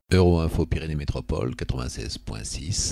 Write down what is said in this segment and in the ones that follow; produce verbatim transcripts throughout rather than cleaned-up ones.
Euroinfo Pyrénées Métropole quatre-vingt-seize point six.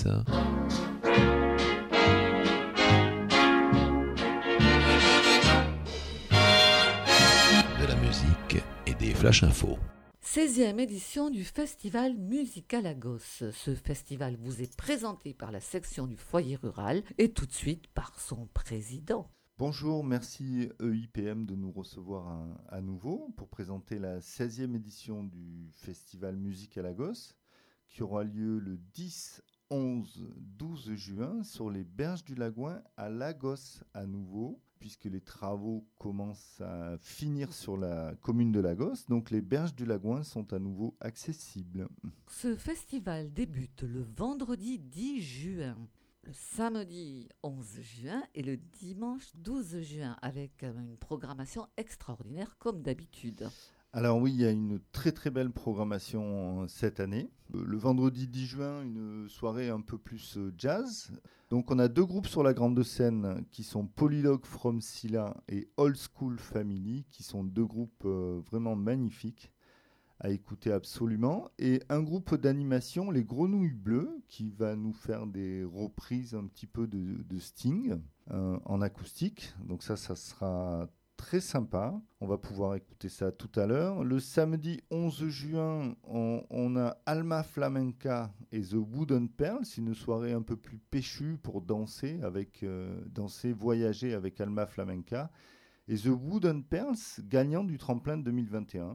De la musique et des flash infos. seizième édition du Festival Musicalagos. Ce festival vous est présenté par la section du foyer rural et tout de suite par son président. Bonjour, merci E I P M de nous recevoir à, à nouveau pour présenter la seizième édition du Festival Musicalagos qui aura lieu le dix, onze, douze juin sur les berges du Lagouin à Lagos à nouveau, puisque les travaux commencent à finir sur la commune de Lagos, donc les berges du Lagouin sont à nouveau accessibles. Ce festival débute le vendredi dix juin, le samedi onze juin et le dimanche douze juin, avec une programmation extraordinaire comme d'habitude. Alors oui, il y a une très très belle programmation cette année. Le vendredi dix juin, une soirée un peu plus jazz. Donc on a deux groupes sur la grande scène qui sont Polylogue from Silla et Old School Family, qui sont deux groupes euh, vraiment magnifiques à écouter absolument. Et un groupe d'animation, les Grenouilles Bleues, qui va nous faire des reprises un petit peu de, de Sting euh, en acoustique. Donc ça, ça sera très sympa, on va pouvoir écouter ça tout à l'heure. Le samedi onze juin, on, on a Alma Flamenca et The Wooden Pearl. C'est une soirée un peu plus péchue pour danser, avec, euh, danser, voyager avec Alma Flamenca. Et The Wooden Pearls, gagnant du tremplin de deux mille vingt et un,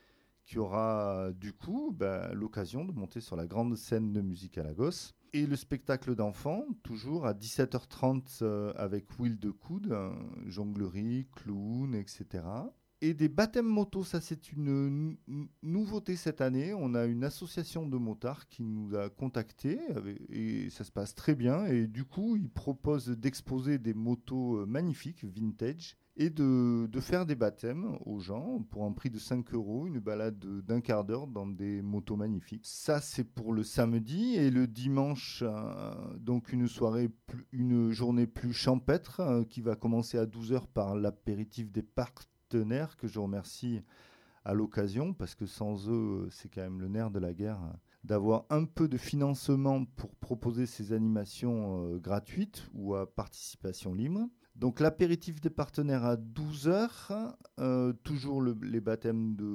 qui aura du coup bah, l'occasion de monter sur la grande scène de Musicalagos. Et le spectacle d'enfants, toujours à dix-sept heures trente euh, avec Will de Coude, hein, jonglerie, clown, et cetera. Et des baptêmes motos, ça c'est une n- nouveauté cette année. On a une association de motards qui nous a contactés avec, et ça se passe très bien. Et du coup, ils proposent d'exposer des motos magnifiques, vintage, et de, de faire des baptêmes aux gens pour un prix de cinq euros, une balade de, d'un quart d'heure dans des motos magnifiques. Ça, c'est pour le samedi. Et le dimanche, euh, donc une soirée, plus, une journée plus champêtre euh, qui va commencer à douze heures par l'apéritif des partenaires que je remercie à l'occasion parce que sans eux, c'est quand même le nerf de la guerre d'avoir un peu de financement pour proposer ces animations euh, gratuites ou à participation libre. Donc l'apéritif des partenaires à douze heures, euh, toujours le, les baptêmes de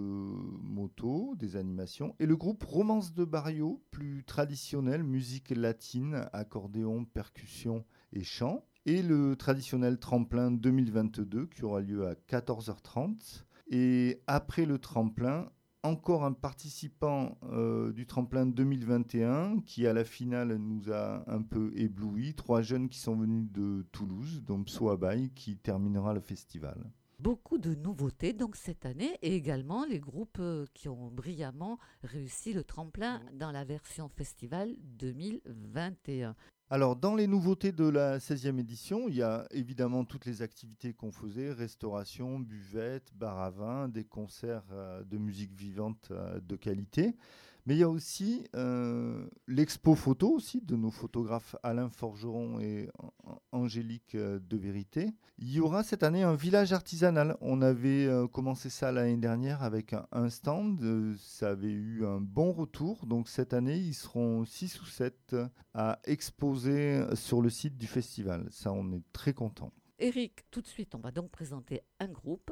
moto, des animations, et le groupe Romance de Barrio, plus traditionnel, musique latine, accordéon, percussion et chant, et le traditionnel tremplin deux mille vingt-deux qui aura lieu à quatorze heures trente. Et après le tremplin, encore un participant euh, du tremplin deux mille vingt et un qui, à la finale, nous a un peu éblouis. Trois jeunes qui sont venus de Toulouse, dont Psoabaï, qui terminera le festival. Beaucoup de nouveautés donc cette année et également les groupes euh, qui ont brillamment réussi le tremplin dans la version festival deux mille vingt et un. Alors, dans les nouveautés de la seizième édition, il y a évidemment toutes les activités qu'on faisait, restauration, buvette, bar à vin, des concerts euh, de musique vivante euh, de qualité. Mais il y a aussi euh, l'expo photo aussi de nos photographes Alain Forgeron et Angélique euh, de Vérité. Il y aura cette année un village artisanal. On avait euh, commencé ça l'année dernière avec un, un stand. Euh, ça avait eu un bon retour. Donc cette année, ils seront six ou sept à exposer sur le site du festival. Ça, on est très contents. Eric, tout de suite, on va donc présenter un groupe.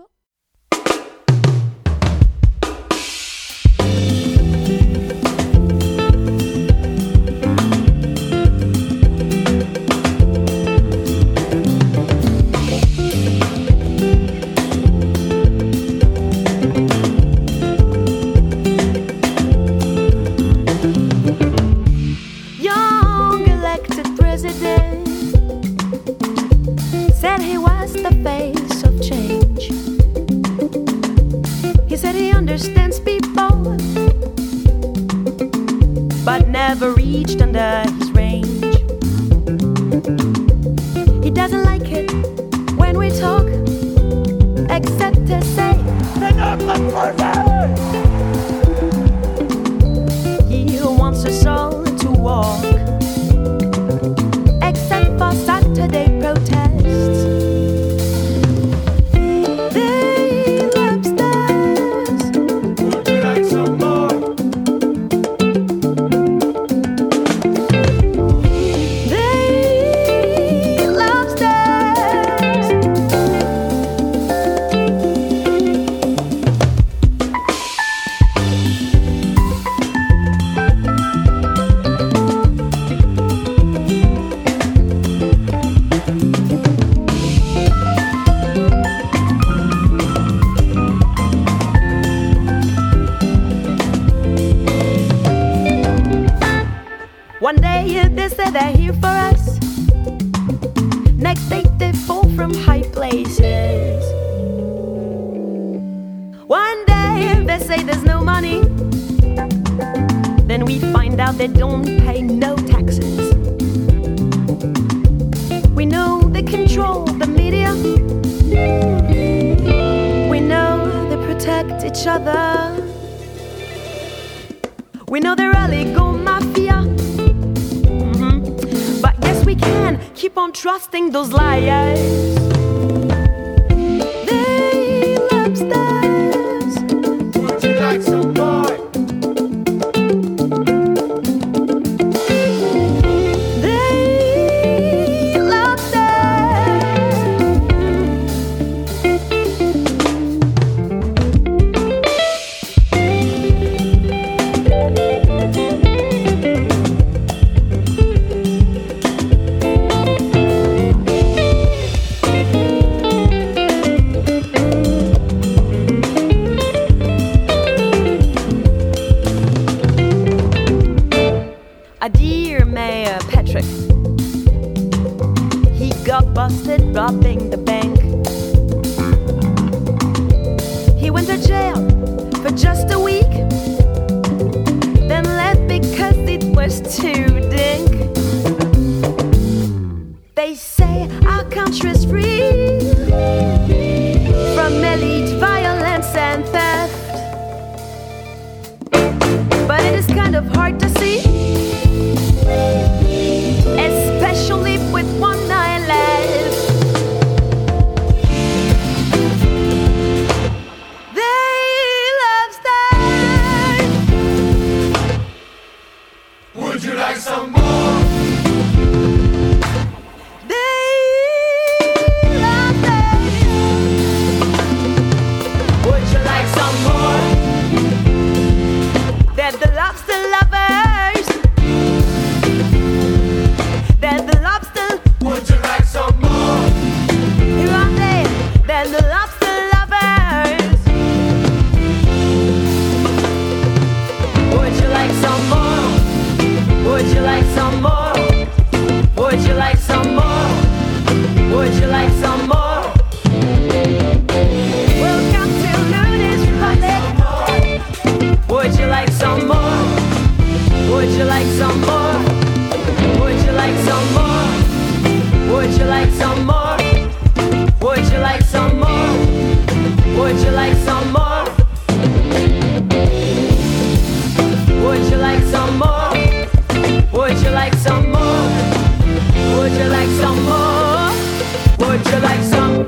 Never reached under his range. He doesn't like it when we talk, except to say, he wants us all to walk, except for Saturday protests. They upstairs. Would you like some more? One day they say they're here for us. Next day they fall from high places. One day they say there's no money. Then we find out they don't pay no taxes. We know they control the media. We know they protect each other. We know they're a legal mafia. Mm-hmm. But yes, we can keep on trusting those liars. They lobsters. Would you like some more? Busted robbing the bank. He went to jail for just a week, then left because it was too dink. They say our country's free from elite violence and theft, but it is kind of hard to see, especially with one night left. Would you like some more? They love us. Would you like some more? They're the lobster lovers. They're the lobster. Would you like some more? Here are they. They're the lobster lovers. Would you like some more? Would you like some more? Would you like some more? Would you like some more? Welcome to Looney's Republic. Would you like some more? Would you like some more? Would you like some more? Would you like some more? Would you like some more? Would you like some more? Would you like some more? Would you like some more? Would you like some more? Would you like some?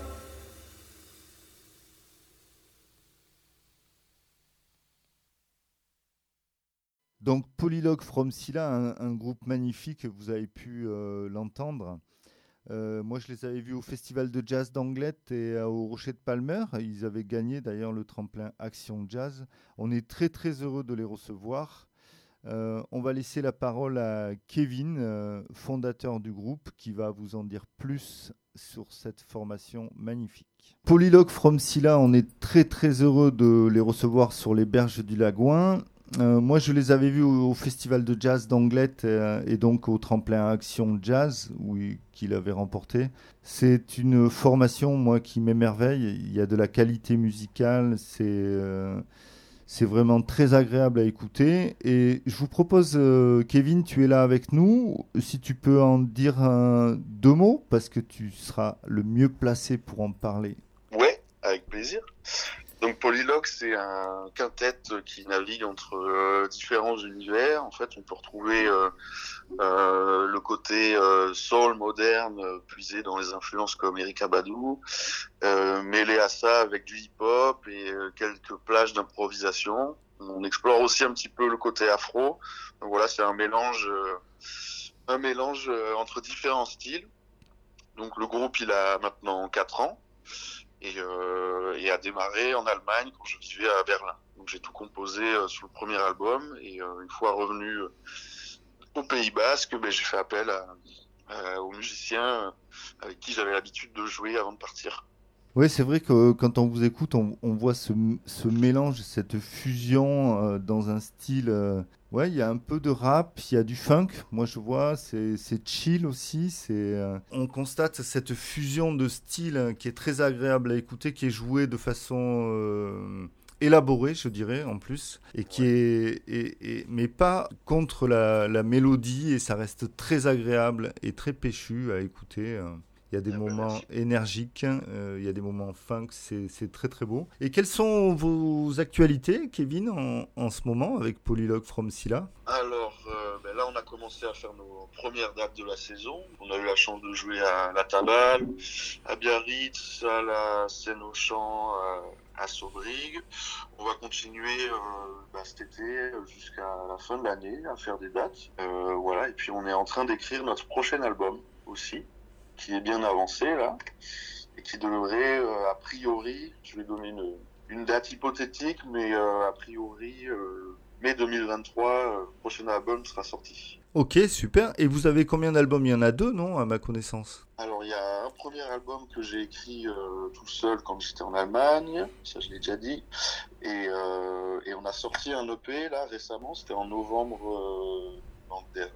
Donc Polylogue from Scylla, un, un groupe magnifique, vous avez pu euh, l'entendre. Euh, moi, je les avais vus au Festival de Jazz d'Anglet et euh, au Rocher de Palmer. Ils avaient gagné d'ailleurs le tremplin Action Jazz. On est très très heureux de les recevoir. Euh, on va laisser la parole à Kevin, euh, fondateur du groupe, qui va vous en dire plus sur cette formation magnifique. Polylogue from Scylla, on est très très heureux de les recevoir sur les berges du Lagouin. Euh, moi, je les avais vus au, au Festival de Jazz d'Anglet euh, et donc au tremplin Action Jazz, où il, qu'il avait remporté. C'est une formation, moi, qui m'émerveille. Il y a de la qualité musicale, c'est... Euh, C'est vraiment très agréable à écouter. Et je vous propose, euh, Kevin, tu es là avec nous. Si tu peux en dire un, deux mots, parce que tu seras le mieux placé pour en parler. Ouais, avec plaisir. Donc Polylogue, c'est un quintet qui navigue entre euh, différents univers. En fait, on peut retrouver euh, euh, le côté euh, soul moderne, euh, puisé dans les influences comme Erykah Badu, euh, mêlé à ça avec du hip-hop et euh, quelques plages d'improvisation. On explore aussi un petit peu le côté afro. Donc voilà, c'est un mélange, euh, un mélange euh, entre différents styles. Donc le groupe, il a maintenant quatre ans. Et, euh, et a démarré en Allemagne quand je vivais à Berlin. Donc j'ai tout composé euh, sur le premier album et euh, une fois revenu euh, au Pays Basque, ben, j'ai fait appel à, à, aux musiciens avec qui j'avais l'habitude de jouer avant de partir. Oui, c'est vrai que quand on vous écoute, on, on voit ce, ce mélange, cette fusion euh, dans un style. Euh, ouais, il y a un peu de rap, il y a du funk. Moi, je vois, c'est, c'est chill aussi. C'est, euh, on constate cette fusion de styles hein, qui est très agréable à écouter, qui est jouée de façon euh, élaborée, je dirais, en plus, et qui est, et, et, mais pas contre la, la mélodie, et ça reste très agréable et très péchu à écouter. euh. Il y a des Ah bah, moments merci. énergiques, euh, il y a des moments funk, c'est, c'est très très beau. Et quelles sont vos actualités, Kevin, en, en ce moment avec Polylog from Silla? Alors euh, ben là, on a commencé à faire nos premières dates de la saison. On a eu la chance de jouer à la Tabale, à Biarritz, à la Seine aux Champs, à, à Sobrig. On va continuer euh, ben, cet été jusqu'à la fin de l'année à faire des dates. Euh, voilà. Et puis on est en train d'écrire notre prochain album aussi, qui est bien avancé là, et qui devrait, euh, a priori, je vais donner une, une date hypothétique, mais euh, a priori, euh, mai deux mille vingt-trois, euh, le prochain album sera sorti. Ok, super. Et vous avez combien d'albums? Il y en a deux, non, à ma connaissance? Alors, il y a un premier album que j'ai écrit euh, tout seul quand j'étais en Allemagne, ça je l'ai déjà dit, et, euh, et on a sorti un E P là récemment, c'était en novembre euh, l'an dernier,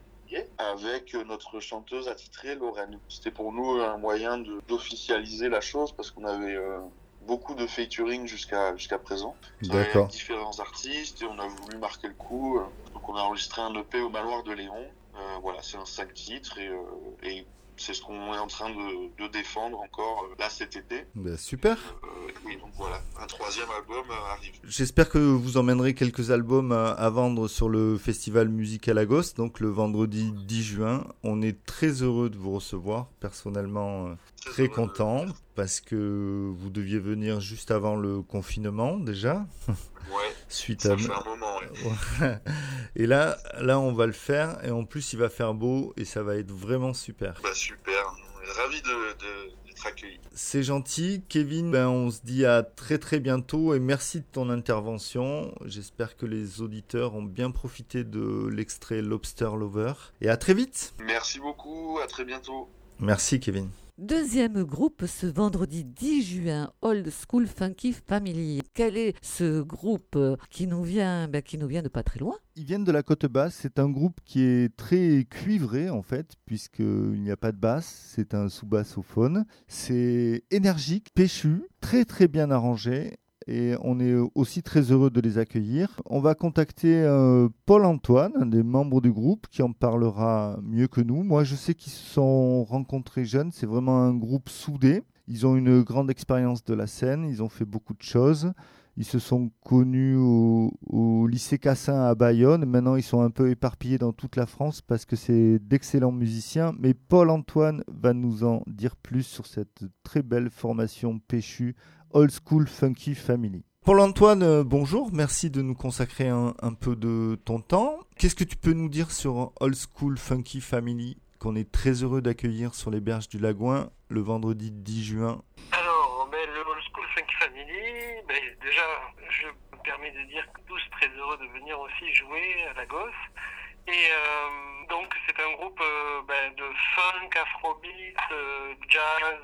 avec notre chanteuse attitrée Lorraine. C'était pour nous un moyen de, d'officialiser la chose parce qu'on avait euh, beaucoup de featuring jusqu'à, jusqu'à présent. On travaillait D'accord. avec différents artistes et on a voulu marquer le coup. Donc on a enregistré un E P au Manoir de Léon. Euh, voilà, c'est un cinq titres et, euh, et c'est ce qu'on est en train de, de défendre encore euh, là cet été. Ben, super. Euh, et donc voilà, un troisième album euh, arrive. J'espère que vous emmènerez quelques albums à, à vendre sur le festival Musique à Lagos, donc le vendredi dix juin. On est très heureux de vous recevoir, personnellement euh, très content, parce que vous deviez venir juste avant le confinement déjà. Ouais, Suite ça à... fait un moment. Ouais. Et là, là, on va le faire, et en plus, il va faire beau, et ça va être vraiment super. Bah super, on est ravis de, de, d'être accueillis. C'est gentil. Kevin, ben, on se dit à très très bientôt, et merci de ton intervention. J'espère que les auditeurs ont bien profité de l'extrait Lobster Lover. Et à très vite. Merci beaucoup, à très bientôt. Merci Kevin. Deuxième groupe ce vendredi dix juin, Old School Funky Family. Quel est ce groupe qui nous vient, ben, qui nous vient de pas très loin? Ils viennent de la côte basse. C'est un groupe qui est très cuivré en fait, puisqu'il n'y a pas de basse. C'est un sous-bassophone. C'est énergique, péchu, très très bien arrangé. Et on est aussi très heureux de les accueillir. On va contacter euh, Paul-Antoine, un des membres du groupe, qui en parlera mieux que nous. Moi, je sais qu'ils se sont rencontrés jeunes. C'est vraiment un groupe soudé. Ils ont une grande expérience de la scène. Ils ont fait beaucoup de choses. Ils se sont connus au, au lycée Cassin à Bayonne. Maintenant, ils sont un peu éparpillés dans toute la France parce que c'est d'excellents musiciens. Mais Paul-Antoine va nous en dire plus sur cette très belle formation péchue Old School Funky Family. Paul-Antoine, euh, bonjour, merci de nous consacrer un, un peu de ton temps. Qu'est-ce que tu peux nous dire sur Old School Funky Family, qu'on est très heureux d'accueillir sur les berges du Lagouin le vendredi dix juin? Alors, ben, le Old School Funky Family, ben, déjà, je me permets de dire que tous très heureux de venir aussi jouer à Lagos. Et euh, donc, c'est un groupe euh, ben, de funk, afrobeat, euh, jazz,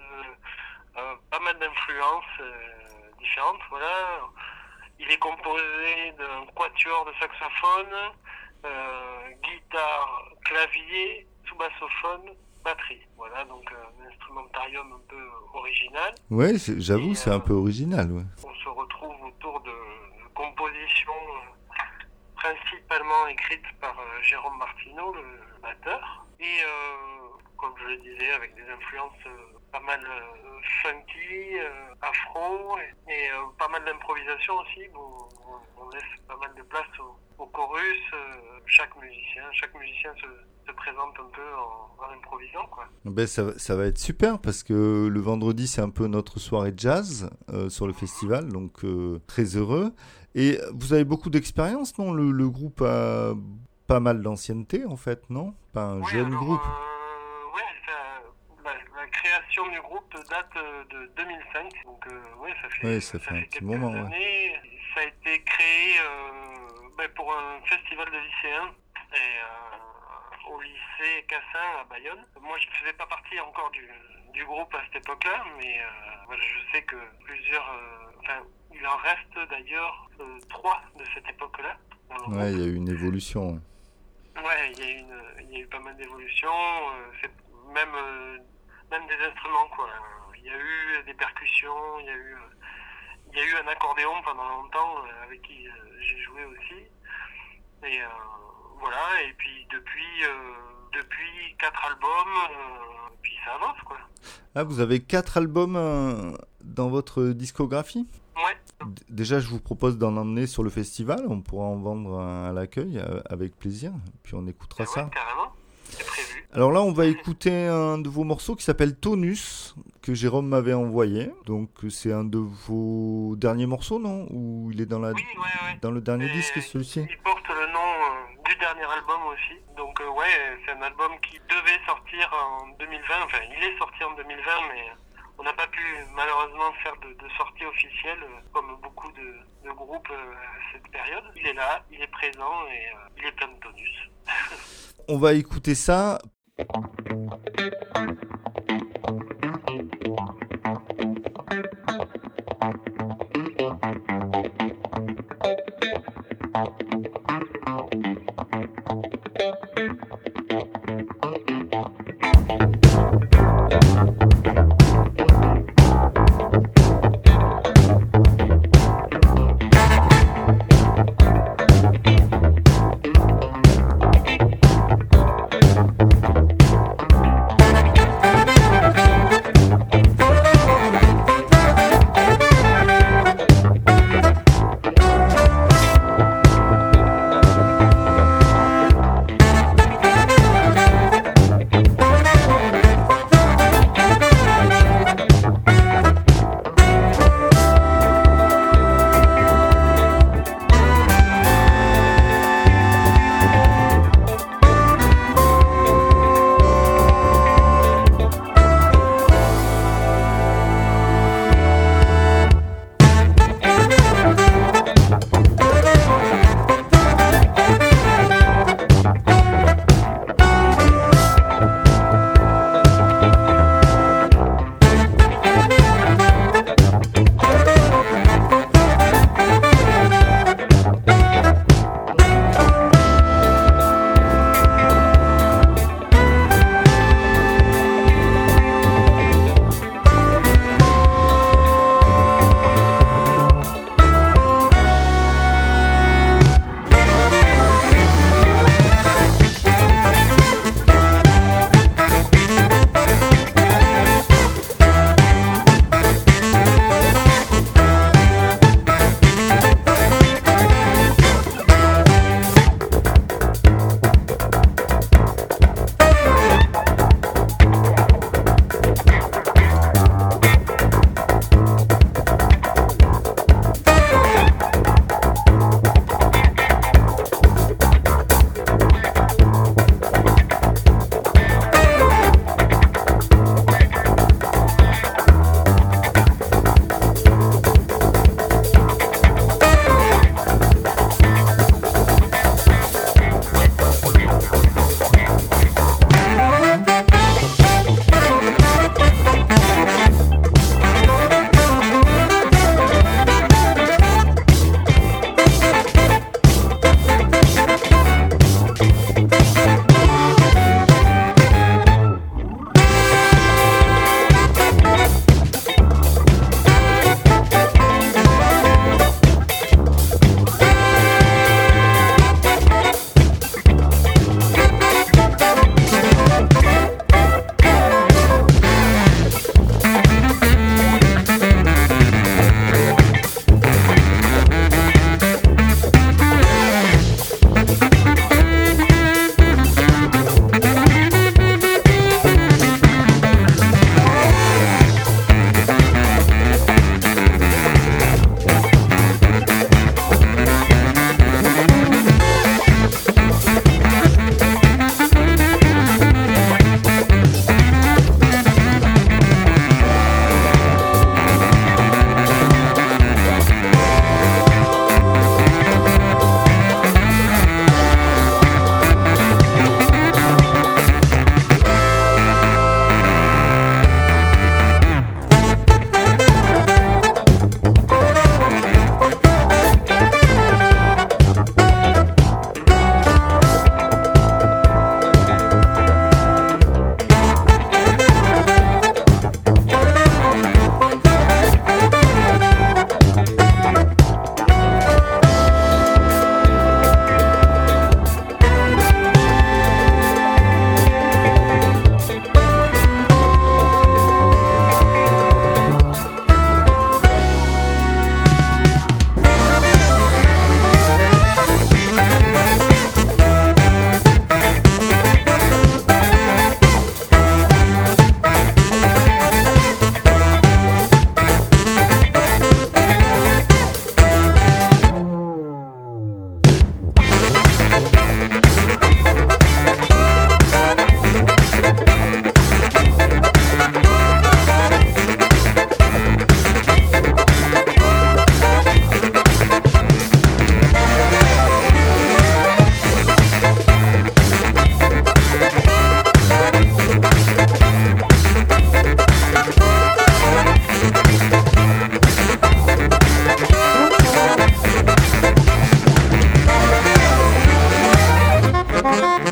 Euh, pas mal d'influences euh, différentes, voilà. Il est composé d'un quatuor de saxophone, euh, guitare, clavier, sous-bassophone, batterie. Voilà, donc euh, un instrumentarium un peu original. Ouais, c'est, j'avoue, Et, c'est euh, un peu original, ouais. On se retrouve autour de, de compositions euh, principalement écrites par euh, Jérôme Martineau, le batteur. Et euh, comme je le disais, avec des influences euh, pas mal euh, funky, euh, afro, et, et euh, pas mal d'improvisation aussi. Où on, on laisse pas mal de place au, au chorus. Euh, chaque musicien, chaque musicien se, se présente un peu en, en improvisant, quoi. Ben, ça, ça va être super parce que le vendredi, c'est un peu notre soirée jazz euh, sur le festival, donc euh, très heureux. Et vous avez beaucoup d'expérience, non? le, le groupe a pas mal d'ancienneté, en fait, non? Pas un Oui, jeune alors, groupe. Euh, ouais, ça, la, la création du groupe date de deux mille cinq, donc euh, ouais, ça fait, Ouais, ça ça fait un fait petit quelques moment, ouais. années. Ça a été créé euh, ben, pour un festival de lycéens et, euh, au lycée Cassin à Bayonne. Moi, je ne faisais pas partie encore du, du groupe à cette époque-là, mais euh, voilà, je sais que plusieurs, euh, enfin, il en reste d'ailleurs euh, trois de cette époque-là. Dans le Ouais, il groupe. y a eu une évolution. Ouais. Ouais, il y a eu une, il y a eu pas mal d'évolutions, euh, c'est même, euh, même des instruments quoi. Il y a eu des percussions, il y a eu, il y a eu un accordéon pendant longtemps euh, avec qui euh, j'ai joué aussi. Et euh, voilà, et puis depuis, euh, depuis quatre albums, euh, puis ça avance quoi. Ah, vous avez quatre albums euh, dans votre discographie ? Ouais. D- Déjà, je vous propose d'en emmener sur le festival. On pourra en vendre un à l'accueil euh, avec plaisir. Puis on écoutera Ouais, ça. carrément, c'est prévu. Alors là, on va écouter un de vos morceaux qui s'appelle Tonus, que Jérôme m'avait envoyé. Donc c'est un de vos derniers morceaux, non ? Ou il est dans, la... Oui, ouais, ouais. dans le dernier Et disque, celui-ci ? Il porte le nom euh, du dernier album aussi. Donc euh, ouais, c'est un album qui devait sortir en deux mille vingt. Enfin, il est sorti en deux mille vingt, mais on n'a pas pu malheureusement faire de, de sortie officielle, euh, comme beaucoup de, de groupes euh, à cette période. Il est là, il est présent et euh, il est plein de tonus. On va écouter ça. Thank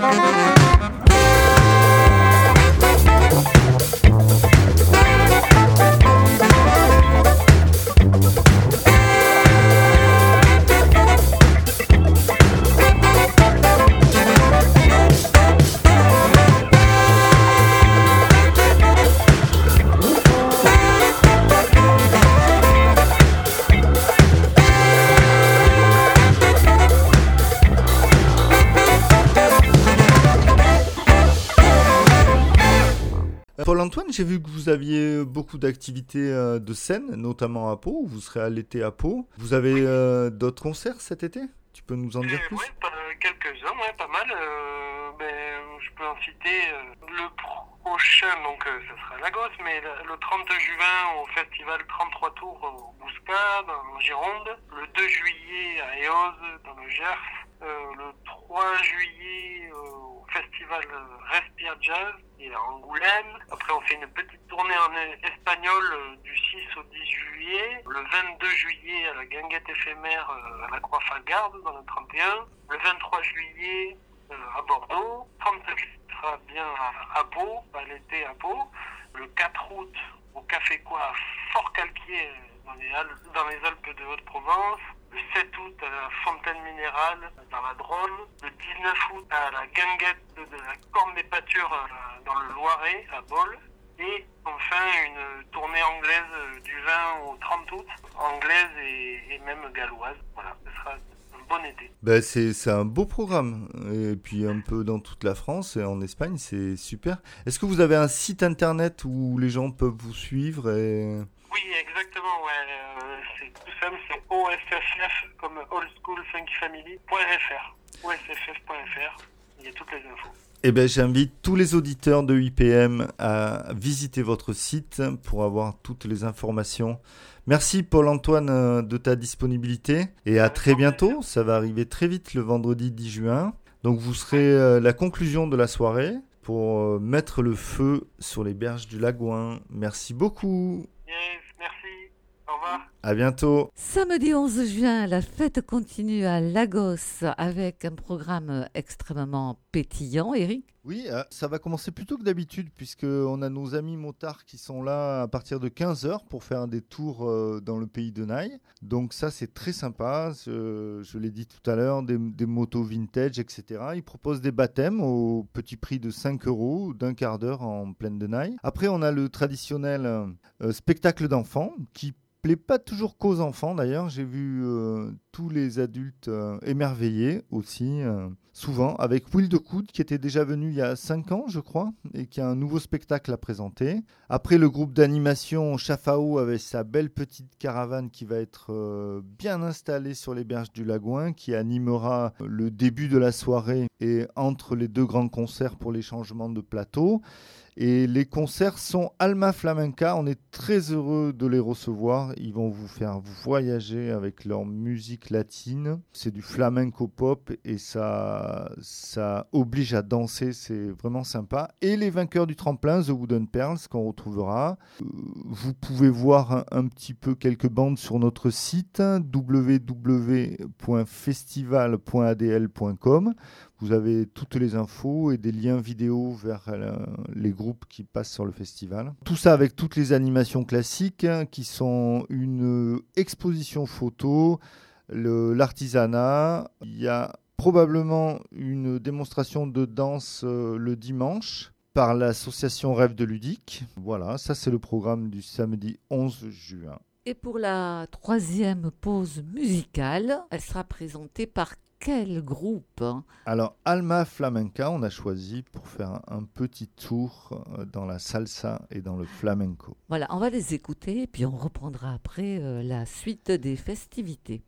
Paul-Antoine, j'ai vu que vous aviez beaucoup d'activités euh, de scène, notamment à Pau. Vous serez à l'été à Pau. Vous avez euh, d'autres concerts cet été ? Tu peux nous en dire plus ? Oui, quelques-uns, ouais, pas mal. Euh, ben, je peux en citer euh, le prochain, donc euh, ce sera à Lagos, mais le, le trente juin au festival trente-trois Tours au Bouscat, en Gironde. Le deux juillet à Eauze, dans le Gers. Euh, le trois juillet euh, au festival Respire Jazz et à Angoulême. Après, on fait une petite tournée en espagnol euh, du six au dix juillet. Le vingt-deux juillet à la guinguette éphémère euh, à la Croix-Falgarde dans le trente et un. Le vingt-trois juillet euh, à Bordeaux. trente sera bien à, à Pau, à l'été à Pau. Le quatre août au Café Quoi à Fort-Calquier dans les, Al- dans les Alpes de Haute-Provence. Le sept août à la Fontaine Minérale dans la Drôme. Le dix-neuf août à la guinguette de, de la Corne des Pâtures euh, dans le Loiret à Bol. Et enfin une tournée anglaise du vingt au trente août, anglaise et, et même galloise. Voilà, ce sera un bon été. Ben c'est, c'est un beau programme. Et puis un peu dans toute la France et en Espagne, c'est super. Est-ce que vous avez un site internet où les gens peuvent vous suivre et... Oui, exactement, ouais. Euh, c'est tout simple, c'est O S F F comme Old School Funky Family point F R. O S F F point F R, il y a toutes les infos. Eh bien, j'invite tous les auditeurs de I P M à visiter votre site pour avoir toutes les informations. Merci Paul-Antoine de ta disponibilité et à très bientôt. Ça va arriver très vite le vendredi dix juin. Donc vous serez la conclusion de la soirée pour mettre le feu sur les berges du Lagouin. Merci beaucoup. Yes, merci. Au revoir. À bientôt. Samedi onze juin, la fête continue à Lagos avec un programme extrêmement pétillant. Eric ? Oui, euh, ça va commencer plus tôt que d'habitude puisqu'on a nos amis motards qui sont là à partir de quinze heures pour faire des tours euh, dans le pays de Naï. Donc ça, c'est très sympa. Je, je l'ai dit tout à l'heure, des, des motos vintage, et cetera. Ils proposent des baptêmes au petit prix de cinq euros d'un quart d'heure en plaine de Naï. Après, on a le traditionnel euh, spectacle d'enfants qui plaît pas toujours qu'aux enfants d'ailleurs. J'ai vu euh, tous les adultes euh, émerveillés aussi, euh, souvent, avec Will de Coude qui était déjà venu il y a cinq ans, je crois, et qui a un nouveau spectacle à présenter. Après, le groupe d'animation Chafao avec sa belle petite caravane qui va être euh, bien installée sur les berges du Lagouin, qui animera le début de la soirée et entre les deux grands concerts pour les changements de plateau. Et les concerts sont Alma Flamenca. On est très heureux de les recevoir. Ils vont vous faire voyager avec leur musique latine. C'est du flamenco pop et ça, ça oblige à danser. C'est vraiment sympa. Et les vainqueurs du tremplin, The Wooden Pearls, qu'on retrouvera. Vous pouvez voir un, un petit peu quelques bandes sur notre site w w w point festival point a d l point com. Vous avez toutes les infos et des liens vidéo vers euh, les groupes qui passent sur le festival. Tout ça avec toutes les animations classiques hein, qui sont une exposition photo, le, l'artisanat. Il y a probablement une démonstration de danse euh, le dimanche par l'association Rêve de Ludique. Voilà, ça c'est le programme du samedi onze juin. Et pour la troisième pause musicale, elle sera présentée par quel groupe ? Alors, Alma Flamenca, on a choisi pour faire un petit tour dans la salsa et dans le flamenco. Voilà, on va les écouter et puis on reprendra après euh, la suite des festivités.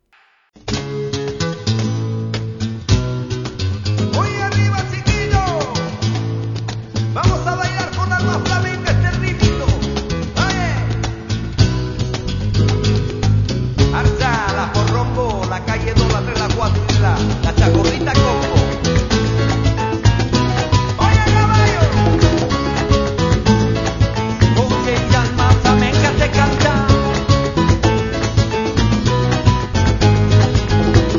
Muy arriba, chiquillo. Vamos a bailar con Alma Flamenca este ritmito. Arzala, Porrombo, la calle dos, la tres, la cuatro y la, la Chacorrita Coco. Oye, caballo. Oye, y Alma Flamenca te canta.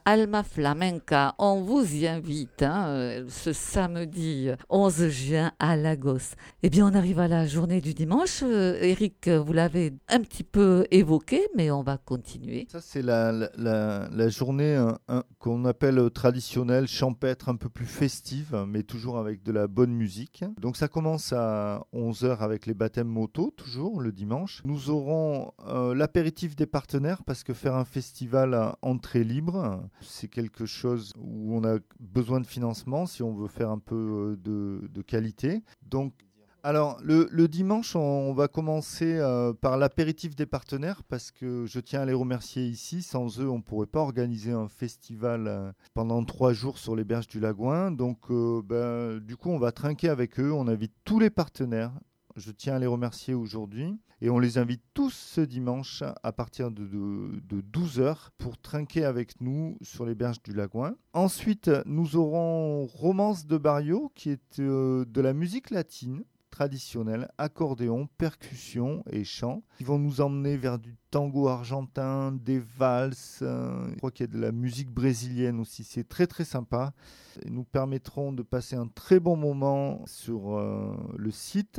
Alma Flamenca. On vous y invite hein, ce samedi onze juin à Lagos. Eh bien, on arrive à la journée du dimanche. Euh, Eric, vous l'avez un petit peu évoqué, mais on va continuer. Ça, c'est la, la, la, la journée hein, hein, qu'on appelle traditionnelle, champêtre, un peu plus festive, mais toujours avec de la bonne musique. Donc, ça commence à onze heures avec les baptêmes moto, toujours le dimanche. Nous aurons euh, l'apéritif des partenaires, parce que faire un festival à entrée libre, c'est quelque chose où on a besoin de financement si on veut faire un peu de, de qualité. Donc, alors, le, le dimanche, on va commencer euh, par l'apéritif des partenaires parce que je tiens à les remercier ici. Sans eux, on ne pourrait pas organiser un festival euh, pendant trois jours sur les berges du Lagouin. Donc, euh, ben, du coup, on va trinquer avec eux. On invite tous les partenaires. Je tiens à les remercier aujourd'hui. Et on les invite tous ce dimanche à partir de, de, de douze heures pour trinquer avec nous sur les berges du Lagouin. Ensuite, nous aurons Romance de Barrio, qui est euh, de la musique latine traditionnelle, accordéon, percussion et chant, qui vont nous emmener vers du tango argentin, des valses, euh, je crois qu'il y a de la musique brésilienne aussi, c'est très très sympa. Ils nous permettront de passer un très bon moment sur euh, le site.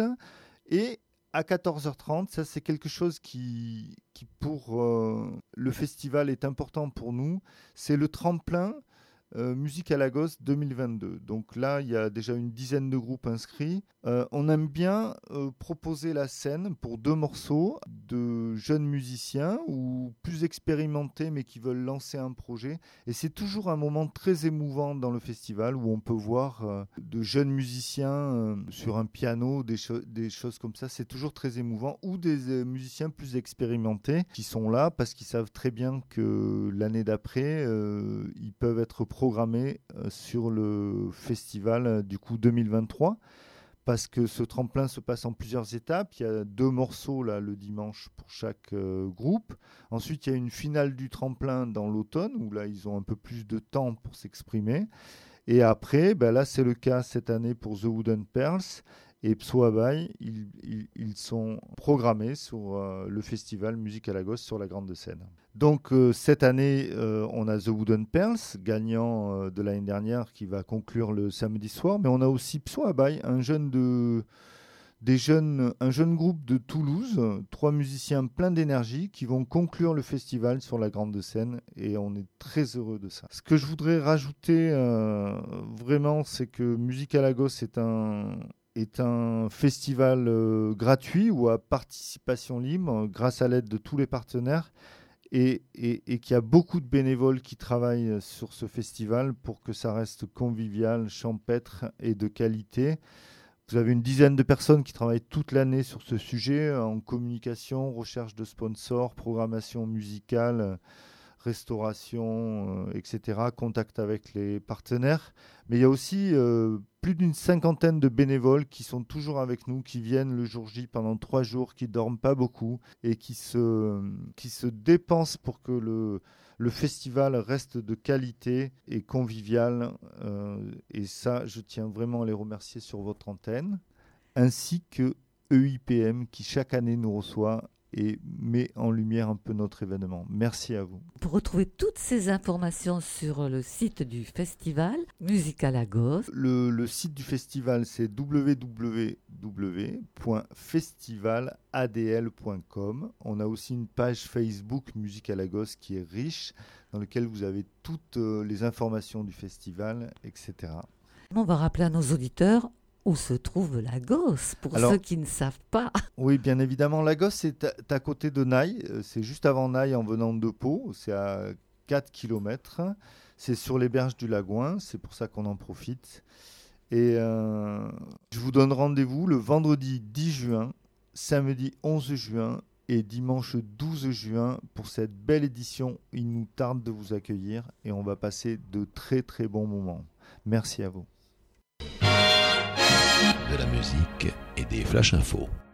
Et à quatorze heures trente, ça c'est quelque chose qui, qui pour euh, le festival est important pour nous, c'est le tremplin Euh, Musique à Lagos deux mille vingt-deux. Donc là, il y a déjà une dizaine de groupes inscrits. Euh, on aime bien euh, proposer la scène pour deux morceaux de jeunes musiciens ou plus expérimentés mais qui veulent lancer un projet. Et c'est toujours un moment très émouvant dans le festival où on peut voir euh, de jeunes musiciens euh, sur un piano, des, cho- des choses comme ça. C'est toujours très émouvant. Ou des euh, musiciens plus expérimentés qui sont là parce qu'ils savent très bien que l'année d'après, euh, ils peuvent être programmé euh, sur le festival euh, du coup deux mille vingt-trois parce que ce tremplin se passe en plusieurs étapes. Il y a deux morceaux là le dimanche pour chaque euh, groupe. Ensuite, il y a une finale du tremplin dans l'automne où là ils ont un peu plus de temps pour s'exprimer. Et après, ben là c'est le cas cette année pour The Wooden Pearls et Pso Abai. Ils, ils, ils sont programmés sur euh, le festival Musique à Lagos sur la grande scène. Donc euh, cette année, euh, on a The Wooden Pearls, gagnant euh, de l'année dernière, qui va conclure le samedi soir. Mais on a aussi Pso Abai, un jeune de, des jeunes, un jeune groupe de Toulouse, trois musiciens pleins d'énergie qui vont conclure le festival sur la grande scène. Et on est très heureux de ça. Ce que je voudrais rajouter euh, vraiment, c'est que Musique à Lagos est un... est un festival euh, gratuit ou à participation libre grâce à l'aide de tous les partenaires et, et, et qu'il y a beaucoup de bénévoles qui travaillent sur ce festival pour que ça reste convivial, champêtre et de qualité. Vous avez une dizaine de personnes qui travaillent toute l'année sur ce sujet en communication, recherche de sponsors, programmation musicale, restauration, euh, et cetera, contact avec les partenaires. Mais il y a aussi euh, plus d'une cinquantaine de bénévoles qui sont toujours avec nous, qui viennent le jour J pendant trois jours, qui ne dorment pas beaucoup et qui se, qui se dépensent pour que le, le festival reste de qualité et convivial. Euh, et ça, je tiens vraiment à les remercier sur votre antenne, ainsi que E I P M qui chaque année nous reçoit et met en lumière un peu notre événement. Merci à vous. Pour retrouver toutes ces informations sur le site du festival Musique à Lagos. Le, le site du festival, c'est w w w point festival a d l point com. On a aussi une page Facebook Musique à Lagos qui est riche, dans laquelle vous avez toutes les informations du festival, et cetera. On va rappeler à nos auditeurs où se trouve Lagos, pour Alors, ceux qui ne savent pas. Oui, bien évidemment. Lagos, c'est à, à côté de Naï. C'est juste avant Naï en venant de Pau. C'est à quatre kilomètres. C'est sur les berges du Lagouin. C'est pour ça qu'on en profite. Et euh, je vous donne rendez-vous le vendredi dix juin, samedi onze juin et dimanche douze juin pour cette belle édition. Il nous tarde de vous accueillir et on va passer de très très bons moments. Merci à vous. De la musique et des flash infos.